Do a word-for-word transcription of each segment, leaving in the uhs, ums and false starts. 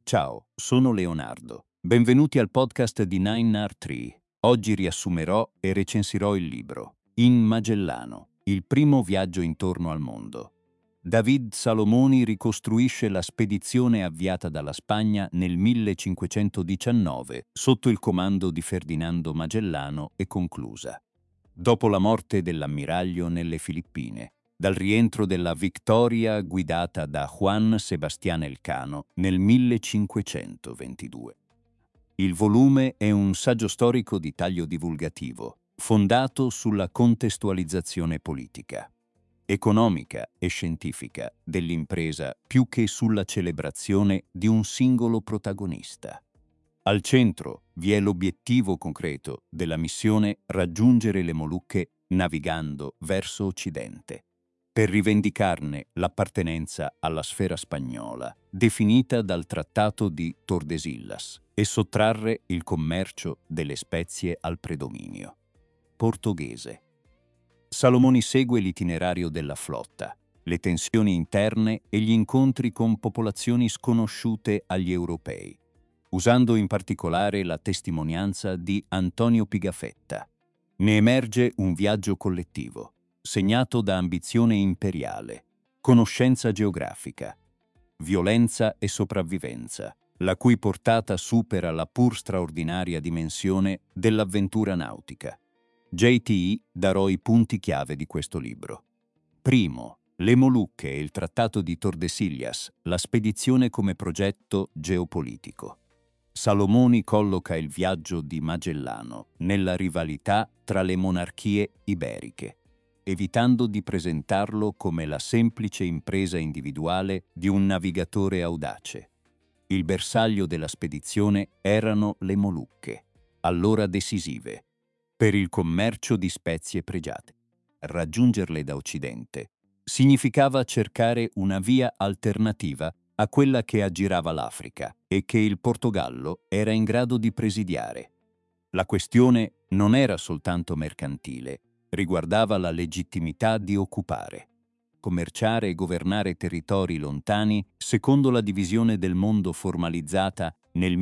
Ciao, sono Leonardo. Benvenuti al podcast di Nine R tre. Oggi riassumerò e recensirò il libro In Magellano, il primo viaggio intorno al mondo. David Salomoni ricostruisce la spedizione avviata dalla Spagna nel millecinquecentodiciannove sotto il comando di Ferdinando Magellano e conclusa. Dopo la morte dell'ammiraglio nelle Filippine, dal rientro della Victoria guidata da Juan Sebastián Elcano nel millecinquecentoventidue. Il volume è un saggio storico di taglio divulgativo, fondato sulla contestualizzazione politica, economica e scientifica dell'impresa più che sulla celebrazione di un singolo protagonista. Al centro vi è l'obiettivo concreto della missione raggiungere le Molucche navigando verso Occidente, per rivendicarne l'appartenenza alla sfera spagnola, definita dal Trattato di Tordesillas, e sottrarre il commercio delle spezie al predominio portoghese. Salomoni segue l'itinerario della flotta, le tensioni interne e gli incontri con popolazioni sconosciute agli europei, usando in particolare la testimonianza di Antonio Pigafetta. Ne emerge un viaggio collettivo, segnato da ambizione imperiale, conoscenza geografica, violenza e sopravvivenza, la cui portata supera la pur straordinaria dimensione dell'avventura nautica. J T darò i punti chiave di questo libro. Primo, le Molucche e il Trattato di Tordesillas, la spedizione come progetto geopolitico. Salomoni colloca il viaggio di Magellano nella rivalità tra le monarchie iberiche, evitando di presentarlo come la semplice impresa individuale di un navigatore audace. Il bersaglio della spedizione erano le Molucche, allora decisive, per il commercio di spezie pregiate. Raggiungerle da Occidente significava cercare una via alternativa a quella che aggirava l'Africa e che il Portogallo era in grado di presidiare. La questione non era soltanto mercantile, riguardava la legittimità di occupare, commerciare e governare territori lontani secondo la divisione del mondo formalizzata nel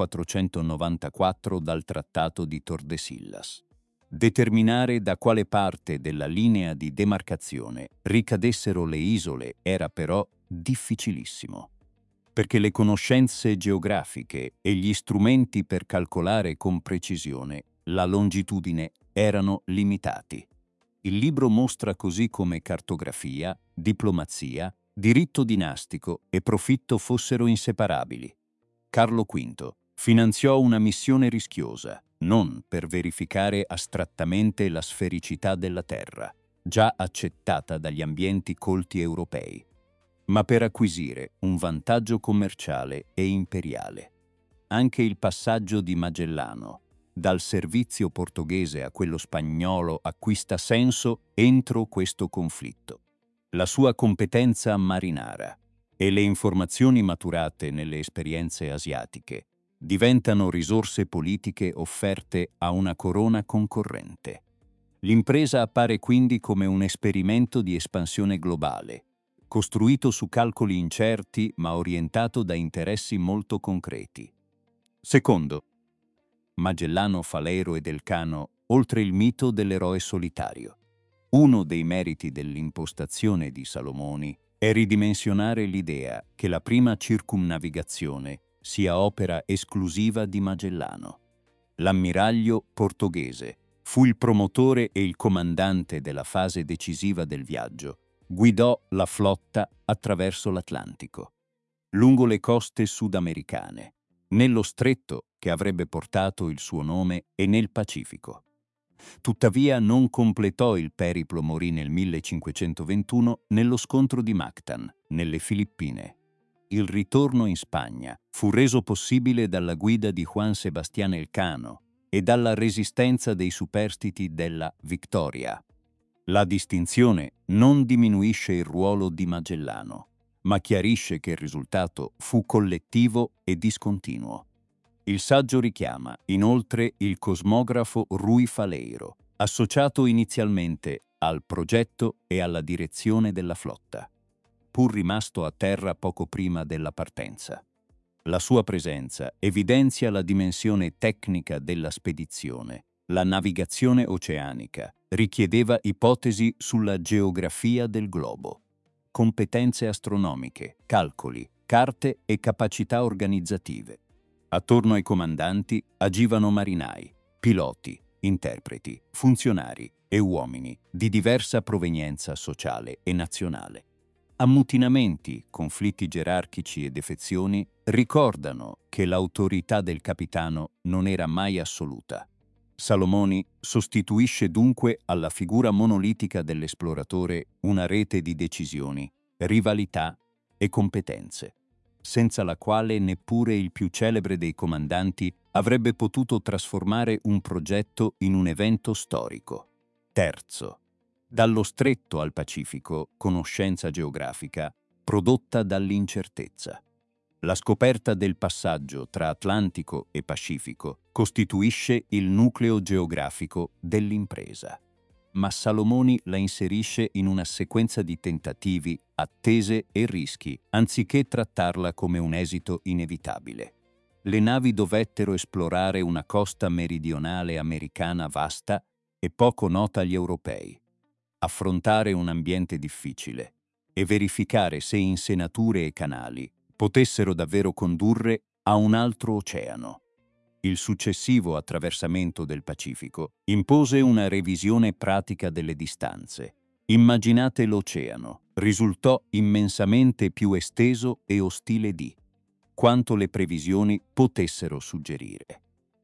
millequattrocentonovantaquattro dal Trattato di Tordesillas. Determinare da quale parte della linea di demarcazione ricadessero le isole era però difficilissimo, perché le conoscenze geografiche e gli strumenti per calcolare con precisione la longitudine erano limitati. Il libro mostra così come cartografia, diplomazia, diritto dinastico e profitto fossero inseparabili. Carlo V finanziò una missione rischiosa, non per verificare astrattamente la sfericità della Terra, già accettata dagli ambienti colti europei, ma per acquisire un vantaggio commerciale e imperiale. Anche il passaggio di Magellano dal servizio portoghese a quello spagnolo acquista senso entro questo conflitto. La sua competenza marinara e le informazioni maturate nelle esperienze asiatiche diventano risorse politiche offerte a una corona concorrente. L'impresa appare quindi come un esperimento di espansione globale, costruito su calcoli incerti ma orientato da interessi molto concreti. Secondo, Magellano fa l'eroe d'Elcano oltre il mito dell'eroe solitario. Uno dei meriti dell'impostazione di Salomoni è ridimensionare l'idea che la prima circumnavigazione sia opera esclusiva di Magellano. L'ammiraglio portoghese fu il promotore e il comandante della fase decisiva del viaggio. Guidò la flotta attraverso l'Atlantico, lungo le coste sudamericane, nello stretto che avrebbe portato il suo nome e nel Pacifico. Tuttavia non completò il periplo, morì nel millecinquecentoventuno nello scontro di Mactan, nelle Filippine. Il ritorno in Spagna fu reso possibile dalla guida di Juan Sebastián Elcano e dalla resistenza dei superstiti della Victoria. La distinzione non diminuisce il ruolo di Magellano, ma chiarisce che il risultato fu collettivo e discontinuo. Il saggio richiama, inoltre, il cosmografo Rui Faleiro, associato inizialmente al progetto e alla direzione della flotta, pur rimasto a terra poco prima della partenza. La sua presenza evidenzia la dimensione tecnica della spedizione. La navigazione oceanica richiedeva ipotesi sulla geografia del globo, competenze astronomiche, calcoli, carte e capacità organizzative. Attorno ai comandanti agivano marinai, piloti, interpreti, funzionari e uomini di diversa provenienza sociale e nazionale. Ammutinamenti, conflitti gerarchici e defezioni ricordano che l'autorità del capitano non era mai assoluta. Salomoni sostituisce dunque alla figura monolitica dell'esploratore una rete di decisioni, rivalità e competenze, senza la quale neppure il più celebre dei comandanti avrebbe potuto trasformare un progetto in un evento storico. Terzo, dallo stretto al Pacifico, conoscenza geografica prodotta dall'incertezza. La scoperta del passaggio tra Atlantico e Pacifico costituisce il nucleo geografico dell'impresa. Ma Salomoni la inserisce in una sequenza di tentativi, attese e rischi, anziché trattarla come un esito inevitabile. Le navi dovettero esplorare una costa meridionale americana vasta e poco nota agli europei, affrontare un ambiente difficile e verificare se insenature e canali potessero davvero condurre a un altro oceano. Il successivo attraversamento del Pacifico impose una revisione pratica delle distanze. Immaginate l'oceano, risultò immensamente più esteso e ostile di quanto le previsioni potessero suggerire.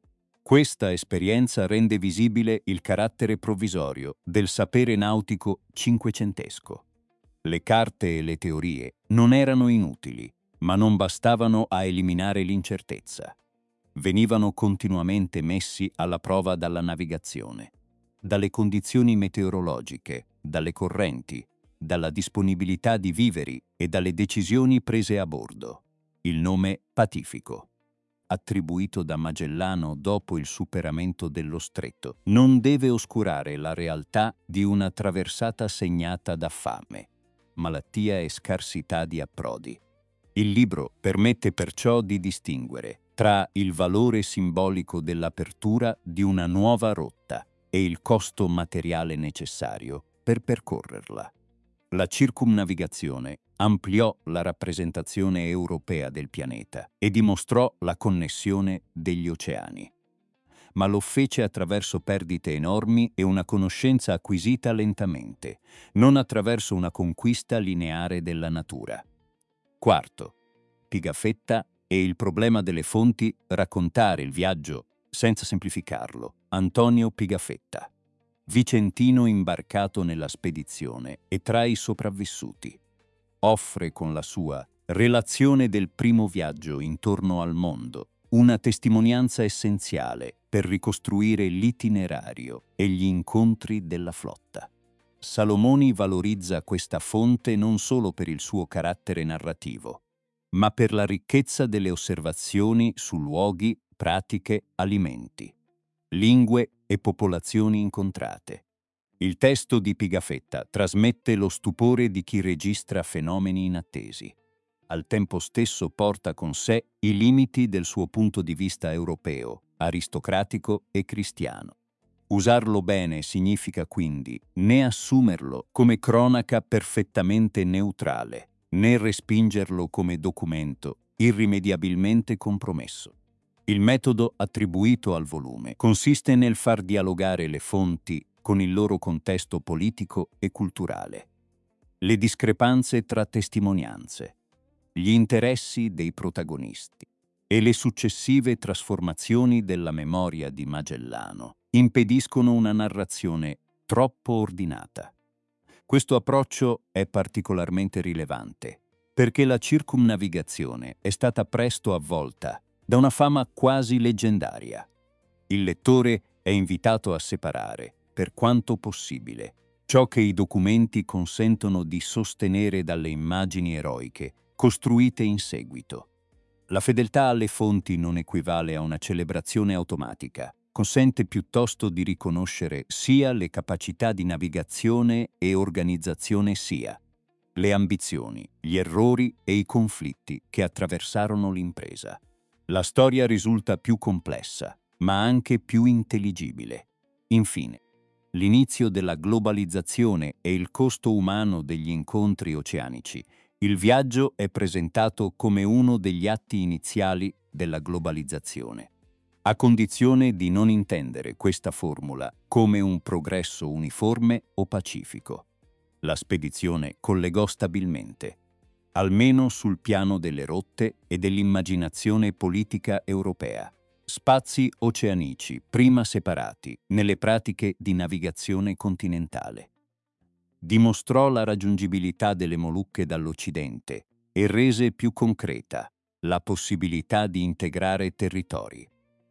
Questa esperienza rende visibile il carattere provvisorio del sapere nautico cinquecentesco. Le carte e le teorie non erano inutili, ma non bastavano a eliminare l'incertezza. Venivano continuamente messi alla prova dalla navigazione, dalle condizioni meteorologiche, dalle correnti, dalla disponibilità di viveri e dalle decisioni prese a bordo. Il nome Pacifico, attribuito da Magellano dopo il superamento dello stretto, non deve oscurare la realtà di una traversata segnata da fame, malattia e scarsità di approdi. Il libro permette perciò di distinguere tra il valore simbolico dell'apertura di una nuova rotta e il costo materiale necessario per percorrerla. La circumnavigazione ampliò la rappresentazione europea del pianeta e dimostrò la connessione degli oceani. Ma lo fece attraverso perdite enormi e una conoscenza acquisita lentamente, non attraverso una conquista lineare della natura. Quarto, Pigafetta e il problema delle fonti, raccontare il viaggio senza semplificarlo. Antonio Pigafetta, vicentino imbarcato nella spedizione e tra i sopravvissuti, offre con la sua relazione del primo viaggio intorno al mondo una testimonianza essenziale per ricostruire l'itinerario e gli incontri della flotta. Salomoni valorizza questa fonte non solo per il suo carattere narrativo, ma per la ricchezza delle osservazioni su luoghi, pratiche, alimenti, lingue e popolazioni incontrate. Il testo di Pigafetta trasmette lo stupore di chi registra fenomeni inattesi. Al tempo stesso porta con sé i limiti del suo punto di vista europeo, aristocratico e cristiano. Usarlo bene significa quindi né assumerlo come cronaca perfettamente neutrale, né respingerlo come documento irrimediabilmente compromesso. Il metodo attribuito al volume consiste nel far dialogare le fonti con il loro contesto politico e culturale, le discrepanze tra testimonianze, gli interessi dei protagonisti e le successive trasformazioni della memoria di Magellano impediscono una narrazione troppo ordinata. Questo approccio è particolarmente rilevante perché la circumnavigazione è stata presto avvolta da una fama quasi leggendaria. Il lettore è invitato a separare, per quanto possibile, ciò che i documenti consentono di sostenere dalle immagini eroiche costruite in seguito. La fedeltà alle fonti non equivale a una celebrazione automatica, consente piuttosto di riconoscere sia le capacità di navigazione e organizzazione sia le ambizioni, gli errori e i conflitti che attraversarono l'impresa. La storia risulta più complessa, ma anche più intelligibile. Infine, l'inizio della globalizzazione e il costo umano degli incontri oceanici. Il viaggio è presentato come uno degli atti iniziali della globalizzazione, a condizione di non intendere questa formula come un progresso uniforme o pacifico. La spedizione collegò stabilmente, almeno sul piano delle rotte e dell'immaginazione politica europea, spazi oceanici prima separati nelle pratiche di navigazione continentale. Dimostrò la raggiungibilità delle Molucche dall'Occidente e rese più concreta la possibilità di integrare territori,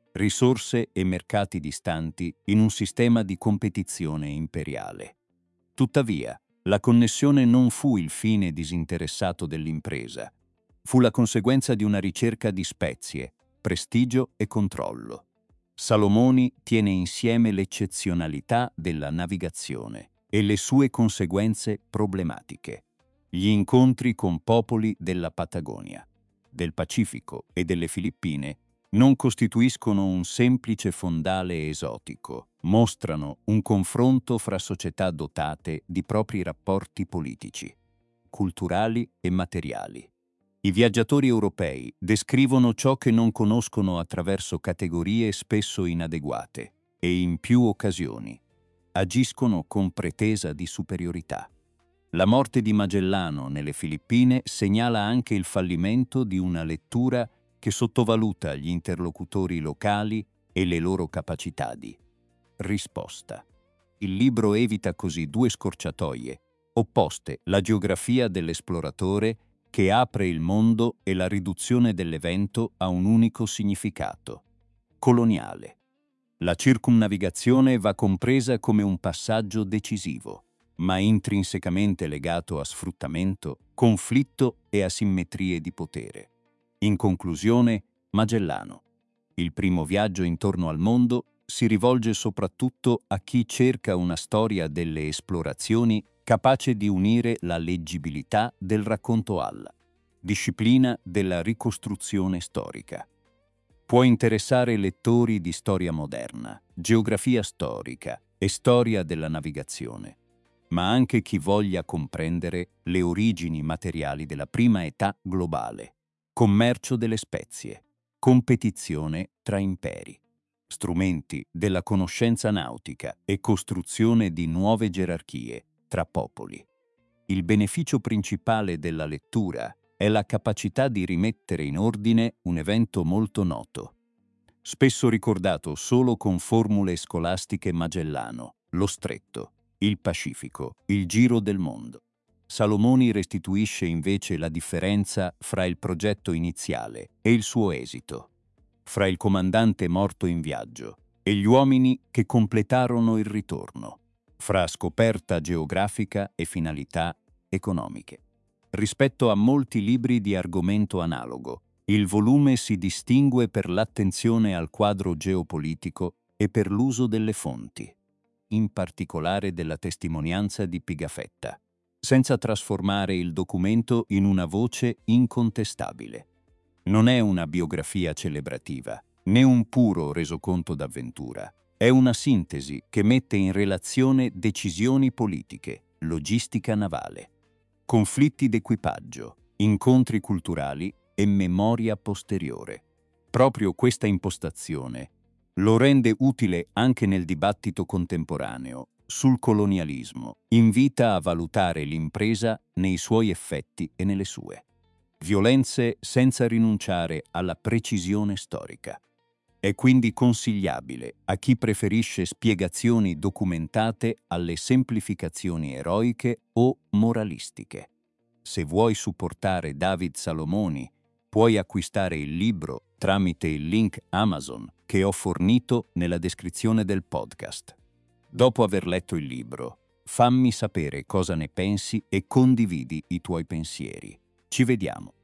risorse e mercati distanti in un sistema di competizione imperiale. Tuttavia, la connessione non fu il fine disinteressato dell'impresa, fu la conseguenza di una ricerca di spezie, prestigio e controllo. Salomoni tiene insieme l'eccezionalità della navigazione e le sue conseguenze problematiche. Gli incontri con popoli della Patagonia, del Pacifico e delle Filippine non costituiscono un semplice fondale esotico, mostrano un confronto fra società dotate di propri rapporti politici, culturali e materiali. I viaggiatori europei descrivono ciò che non conoscono attraverso categorie spesso inadeguate e in più occasioni agiscono con pretesa di superiorità. La morte di Magellano nelle Filippine segnala anche il fallimento di una lettura che sottovaluta gli interlocutori locali e le loro capacità di risposta. Il libro evita così due scorciatoie opposte: la geografia dell'esploratore che apre il mondo e la riduzione dell'evento a un unico significato coloniale. La circumnavigazione va compresa come un passaggio decisivo, ma intrinsecamente legato a sfruttamento, conflitto e asimmetrie di potere. In conclusione, Magellano, il primo viaggio intorno al mondo, si rivolge soprattutto a chi cerca una storia delle esplorazioni capace di unire la leggibilità del racconto alla disciplina della ricostruzione storica. Può interessare lettori di storia moderna, geografia storica e storia della navigazione, ma anche chi voglia comprendere le origini materiali della prima età globale, commercio delle spezie, competizione tra imperi, strumenti della conoscenza nautica e costruzione di nuove gerarchie tra popoli. Il beneficio principale della lettura è la capacità di rimettere in ordine un evento molto noto, spesso ricordato solo con formule scolastiche: Magellano, lo Stretto, il Pacifico, il giro del mondo. Salomoni restituisce invece la differenza fra il progetto iniziale e il suo esito, fra il comandante morto in viaggio e gli uomini che completarono il ritorno, fra scoperta geografica e finalità economiche. Rispetto a molti libri di argomento analogo, il volume si distingue per l'attenzione al quadro geopolitico e per l'uso delle fonti, in particolare della testimonianza di Pigafetta, senza trasformare il documento in una voce incontestabile. Non è una biografia celebrativa, né un puro resoconto d'avventura. È una sintesi che mette in relazione decisioni politiche, logistica navale, conflitti d'equipaggio, incontri culturali e memoria posteriore. Proprio questa impostazione lo rende utile anche nel dibattito contemporaneo sul colonialismo. Invita a valutare l'impresa nei suoi effetti e nelle sue violenze senza rinunciare alla precisione storica. È quindi consigliabile a chi preferisce spiegazioni documentate alle semplificazioni eroiche o moralistiche. Se vuoi supportare David Salomoni, puoi acquistare il libro tramite il link Amazon che ho fornito nella descrizione del podcast. Dopo aver letto il libro, fammi sapere cosa ne pensi e condividi i tuoi pensieri. Ci vediamo.